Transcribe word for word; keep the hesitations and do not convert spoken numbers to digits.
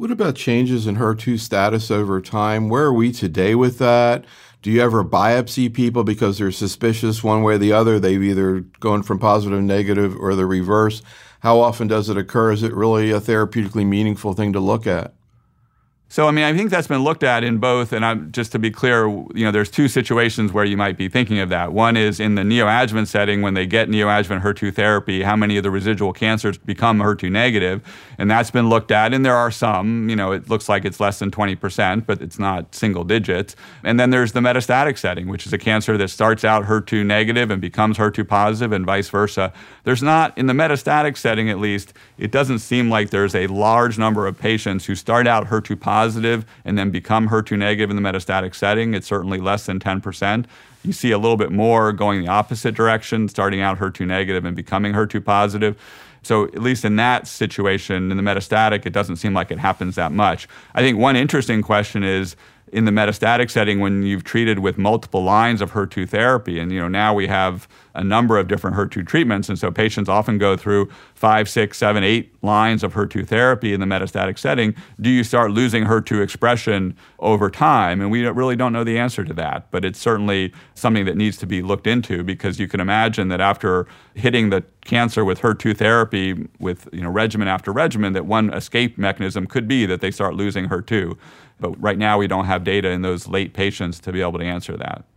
What about changes in H E R two status over time? Where are we today with that? Do you ever biopsy people because they're suspicious one way or the other? They've either gone from positive to negative or the reverse. How often does it occur? Is it really a therapeutically meaningful thing to look at? So, I mean, I think that's been looked at in both, and I'm, just to be clear, you know, there's two situations where you might be thinking of that. One is in the neoadjuvant setting, when they get neoadjuvant H E R two therapy, how many of the residual cancers become H E R two negative, and that's been looked at, and there are some, you know, it looks like it's less than twenty percent, but it's not single digits. And then there's the metastatic setting, which is a cancer that starts out H E R two negative and becomes H E R two positive and vice versa. There's not, in the metastatic setting at least, it doesn't seem like there's a large number of patients who start out H E R two positive positive and then become H E R two negative in the metastatic setting. It's certainly less than ten percent. You see a little bit more going the opposite direction, starting out H E R two negative and becoming H E R two positive. So at least in that situation, in the metastatic, it doesn't seem like it happens that much. I think one interesting question is, in the metastatic setting, when you've treated with multiple lines of H E R two therapy, and you know now we have a number of different H E R two treatments, and so patients often go through five, six, seven, eight lines of H E R two therapy in the metastatic setting. Do you start losing H E R two expression over time? And we really don't know the answer to that, but it's certainly something that needs to be looked into, because you can imagine that after hitting the cancer with H E R two therapy with you know regimen after regimen, that one escape mechanism could be that they start losing H E R two. But right now we don't have data in those late patients to be able to answer that.